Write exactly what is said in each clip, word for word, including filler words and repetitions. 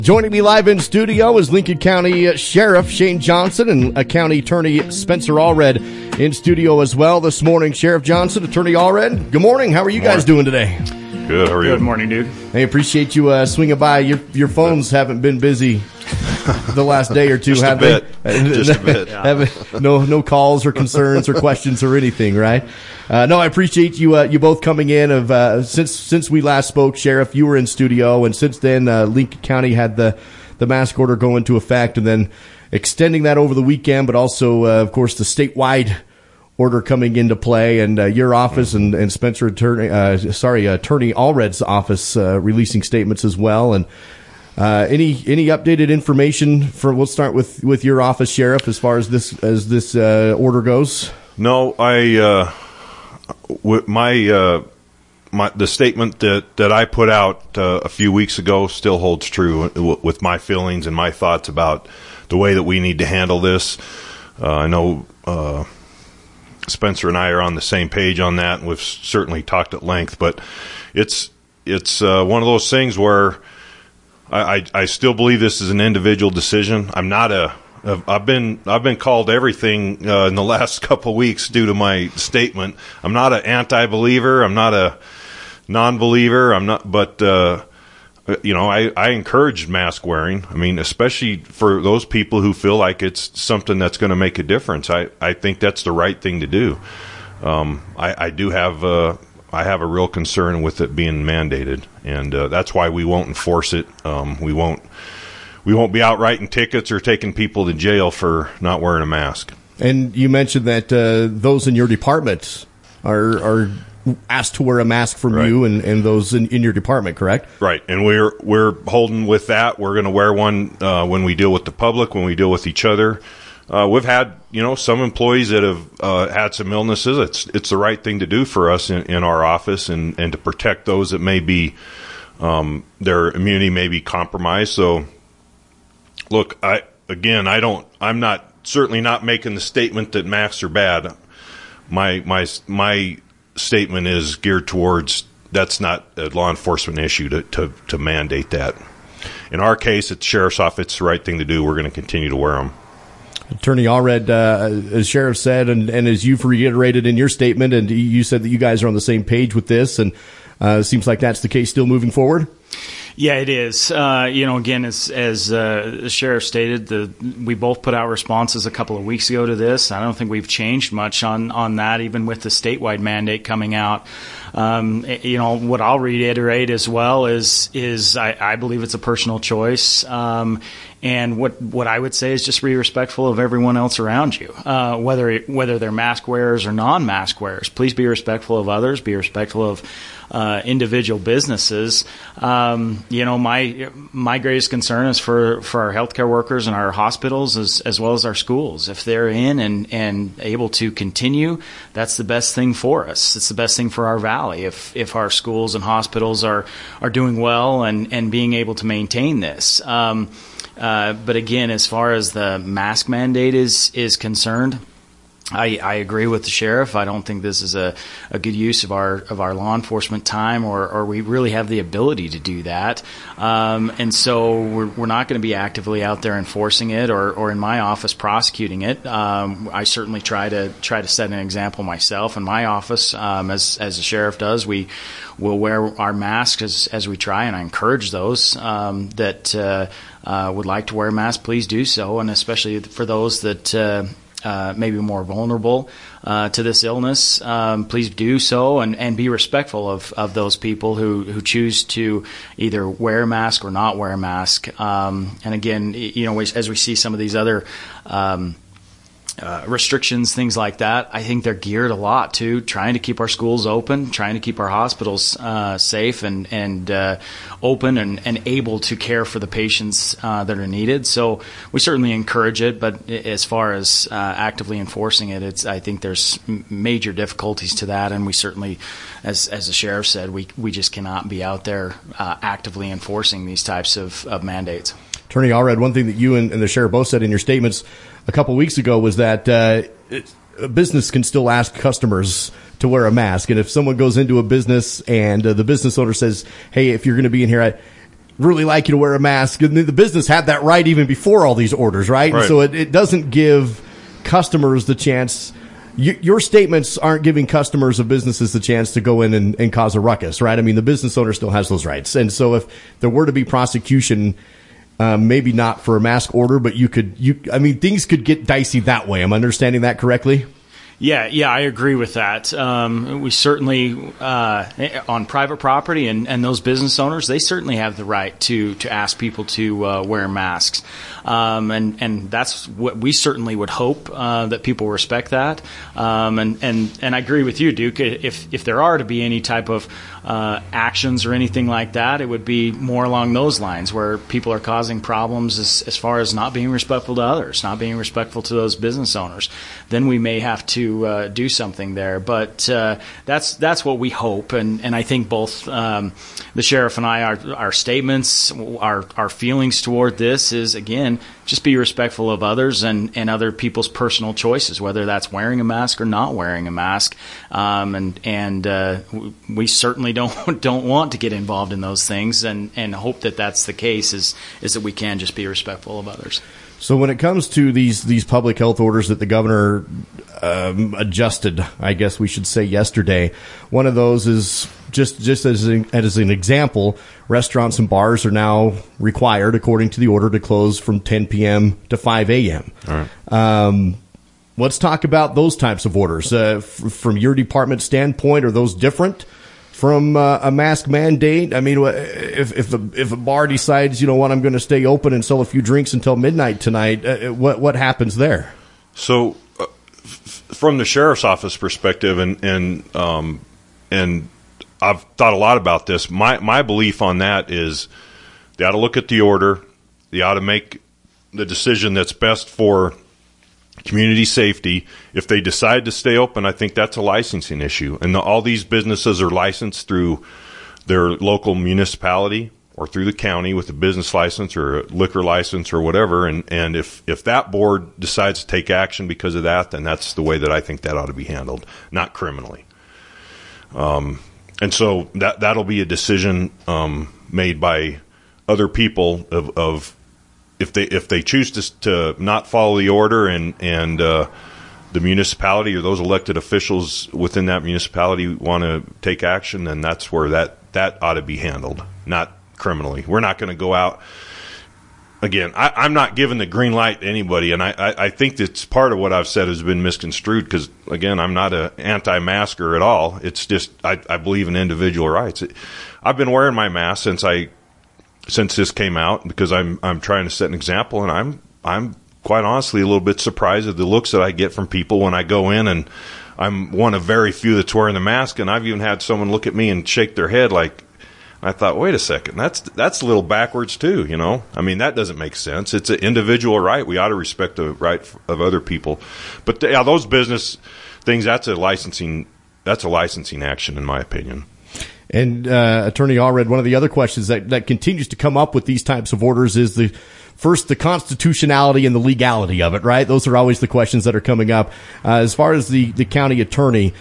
Joining me live in studio is Lincoln County Sheriff Shane Johnson and uh, County Attorney Spencer Allred in studio as well this morning. Sheriff Johnson, Attorney Allred, good morning. How are you guys doing today? Good. How are you? Good morning, dude. I appreciate you uh, swinging by. Your your phones haven't been busy the last day or two, Just have a bit. they? Just a bit. Have, no no calls or concerns or questions or anything, right? Uh, no, I appreciate you uh, you both coming in. Of uh, since since we last spoke, Sheriff, you were in studio, and since then, uh, Lincoln County had the the mask order go into effect, and then extending that over the weekend, but also, uh, of course, the statewide order coming into play, and uh, your office and, and Spencer Attorney, uh, sorry, Attorney Allred's office uh, releasing statements as well. And uh, any any updated information for? We'll start with, with your office, Sheriff, as far as this as this uh, order goes. No, I uh, w- my uh, my the statement that, that I put out uh, a few weeks ago still holds true w- with my feelings and my thoughts about the way that we need to handle this. Uh, I know. Uh, Spencer and I are on the same page on that, and we've certainly talked at length. But it's it's uh, one of those things where I, I, I still believe this is an individual decision. I'm not a I've been I've been called everything uh, in the last couple of weeks due to my statement. I'm not an anti-believer. I'm not a non-believer. I'm not, but. Uh, You know, I, I encourage mask wearing. I mean, especially for those people who feel like it's something that's going to make a difference. I, I think that's the right thing to do. Um, I, I do have uh, I have a real concern with it being mandated, and uh, that's why we won't enforce it. Um, we won't we won't be out writing tickets or taking people to jail for not wearing a mask. And you mentioned that uh, those in your department are are. asked to wear a mask from right. you and, and those in, in your department, correct? Right, and we're we're holding with that. We're going to wear one uh, when we deal with the public, when we deal with each other. Uh, we've had, you know, some employees that have uh, had some illnesses. It's it's the right thing to do for us in, in our office, and, and to protect those that may be um, their immunity may be compromised. So, look, I again, I don't. I'm not certainly not making the statement that masks are bad. My my my. statement is geared towards that's not a law enforcement issue to, to, to mandate that. In our case, at the Sheriff's Office, it's the right thing to do. We're going to continue to wear them. Attorney Allred, uh, as Sheriff said, and, and as you've reiterated in your statement, and you said that you guys are on the same page with this, and uh, it seems like that's the case still moving forward? Yeah, it is. Uh, you know, again, as as uh, the sheriff stated, the we both put out responses a couple of weeks ago to this. I don't think we've changed much on, on that, even with the statewide mandate coming out. Um, you know, what I'll reiterate as well is is I, I believe it's a personal choice. Um, and what what I would say is just be respectful of everyone else around you, uh, whether it, whether they're mask wearers or non-mask wearers. Please be respectful of others. Be respectful of uh, individual businesses. Um, you know, my my greatest concern is for, for our healthcare workers and our hospitals as as well as our schools. If they're in and, and able to continue, that's the best thing for us. It's the best thing for our valley. If if our schools and hospitals are are doing well and, and being able to maintain this. Um, uh, but again, as far as the mask mandate is is concerned, I, I agree with the sheriff. I don't think this is a, a good use of our of our law enforcement time, or, or we really have the ability to do that. Um, and so we're, we're not going to be actively out there enforcing it, or, or in my office prosecuting it. Um, I certainly try to try to set an example myself in my office, um, as as the sheriff does. We will wear our masks as as we try, and I encourage those um, that uh, uh, would like to wear a mask, please do so, and especially for those that. Uh, Uh, maybe more vulnerable uh, to this illness, um, please do so, and, and be respectful of, of those people who, who choose to either wear a mask or not wear a mask. Um, and again, you know, as we see some of these other um, uh, restrictions, things like that, I think they're geared a lot to trying to keep our schools open, trying to keep our hospitals uh, safe and and uh, open and, and able to care for the patients uh, that are needed. So we certainly encourage it, but as far as uh, actively enforcing it, it's I think there's major difficulties to that, and we certainly, as as the sheriff said, we we just cannot be out there uh, actively enforcing these types of, of mandates. Attorney Allred, one thing that you and, and the sheriff both said in your statements a couple weeks ago was that uh, it, a business can still ask customers to wear a mask. And if someone goes into a business and uh, the business owner says, hey, if you're going to be in here, I, really like you to wear a mask. And the business had that right even before all these orders, right? Right. And so it, it doesn't give customers the chance. You, your statements aren't giving customers of businesses the chance to go in and, and cause a ruckus, right? I mean, the business owner still has those rights. And so if there were to be prosecution, um, maybe not for a mask order, but you could, you, I mean, things could get dicey that way. Am I understanding that correctly? Yeah, yeah, I agree with that. Um, we certainly, uh, on private property and, and those business owners, they certainly have the right to, to ask people to uh, wear masks. Um, and, and that's what we certainly would hope, uh, that people respect that. Um, and, and, and I agree with you, Duke. If, if there are to be any type of uh, actions or anything like that, it would be more along those lines where people are causing problems as, as far as not being respectful to others, not being respectful to those business owners. Then we may have to Uh, do something there, but uh, that's that's what we hope, and, and I think both um, the sheriff and I, our, our statements, our our feelings toward this is, again, just be respectful of others and, and other people's personal choices, whether that's wearing a mask or not wearing a mask, um, and and uh, we certainly don't don't want to get involved in those things, and, and hope that that's the case, is is that we can just be respectful of others. So when it comes to these these public health orders that the governor um, adjusted, I guess we should say yesterday, one of those is just just as an, as an example, restaurants and bars are now required, according to the order, to close from ten p.m. to five a.m. All right. Um, let's talk about those types of orders. Uh, f- from your department standpoint, are those different from uh, a mask mandate? I mean, if if a, if a bar decides, you know what, I'm going to stay open and sell a few drinks until midnight tonight, uh, what what happens there? So, uh, f- from the sheriff's office perspective, and and um, and I've thought a lot about this. My my belief on that is they ought to look at the order. They ought to make the decision that's best for community safety. If they decide to stay open, I think that's a licensing issue. And the, all these businesses are licensed through their local municipality or through the county with a business license or a liquor license or whatever. And, and if, if that board decides to take action because of that, then that's the way that I think that ought to be handled, not criminally. Um, and so that, that'll be a decision um, made by other people of, of If they if they choose to to not follow the order, and and uh, the municipality or those elected officials within that municipality want to take action, then that's where that, that ought to be handled, not criminally. We're not going to go out. Again, I, I'm not giving the green light to anybody, and I, I, I think that's part of what I've said has been misconstrued because, again, I'm not an anti-masker at all. It's just I, I believe in individual rights. It, I've been wearing my mask since I since this came out because I'm I'm trying to set an example, and I'm I'm quite honestly a little bit surprised at the looks that I get from people when I go in, and I'm one of very few that's wearing the mask, and I've even had someone look at me and shake their head like, I thought, wait a second, that's that's a little backwards too, you know? I mean, that doesn't make sense. It's an individual right. We ought to respect the right of other people. But yeah, those business things, that's a licensing that's a licensing action in my opinion. And uh, Attorney Allred, one of the other questions that, that continues to come up with these types of orders is the first, the constitutionality and the legality of it, right? Those are always the questions that are coming up. Uh, as far as the, the county attorney,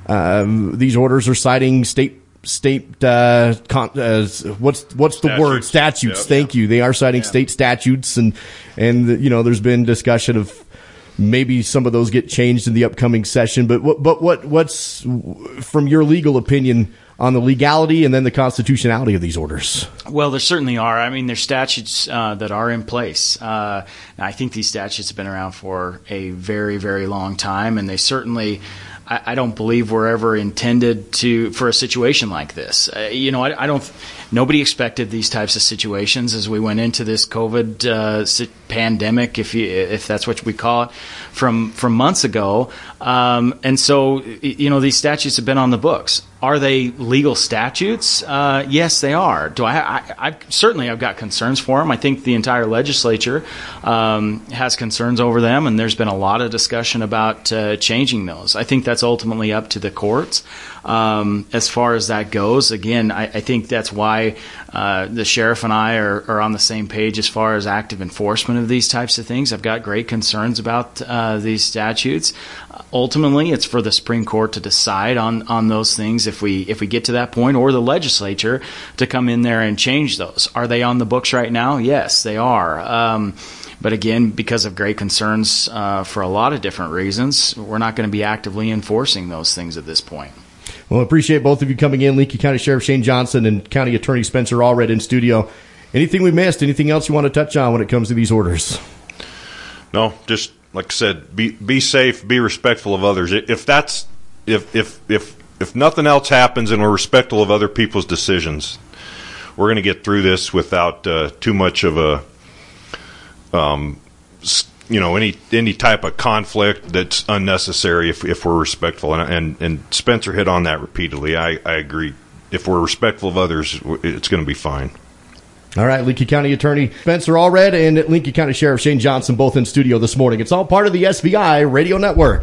um, these orders are citing state state uh, con- uh what's what's the statutes. word statutes. Yep. Thank you. They are citing Yeah. state statutes, and and you know there's been discussion of maybe some of those get changed in the upcoming session. But what but what what's from your legal opinion on the legality and then the constitutionality of these orders? Well, there certainly are. I mean, there's statutes uh, that are in place. Uh, I think these statutes have been around for a very, very long time, and they certainly, I, I don't believe were ever intended to for a situation like this. Uh, you know, I, I don't. Nobody expected these types of situations as we went into this COVID uh, pandemic, if you, if that's what we call it, from from months ago. Um, and so, you know, these statutes have been on the books. Are they legal statutes? Uh, yes, they are. Do I, I, I? Certainly, I've got concerns for them. I think the entire legislature um, has concerns over them, and there's been a lot of discussion about uh, changing those. I think that's ultimately up to the courts. Um, as far as that goes, again, I, I think that's why uh, the sheriff and I are, are on the same page as far as active enforcement of these types of things. I've got great concerns about uh, these statutes. ultimately, it's for the Supreme Court to decide on, on those things if we if we get to that point, or the legislature to come in there and change those. Are they on the books right now? Yes, they are. Um, but again, because of great concerns uh, for a lot of different reasons, we're not going to be actively enforcing those things at this point. Well, I appreciate both of you coming in, Lincoln County Sheriff Shane Johnson and County Attorney Spencer Allred in studio. Anything we missed? Anything else you want to touch on when it comes to these orders? No, just like I said, be be safe, be respectful of others. If that's if if if if nothing else happens and we're respectful of other people's decisions, we're going to get through this without uh, too much of a um you know any any type of conflict that's unnecessary if if we're respectful. And and, and Spencer hit on that repeatedly. I, I agree. If we're respectful of others, it's going to be fine. All right, Lincoln County Attorney Spencer Allred and Lincoln County Sheriff Shane Johnson both in studio this morning. It's all part of the S V I Radio Network.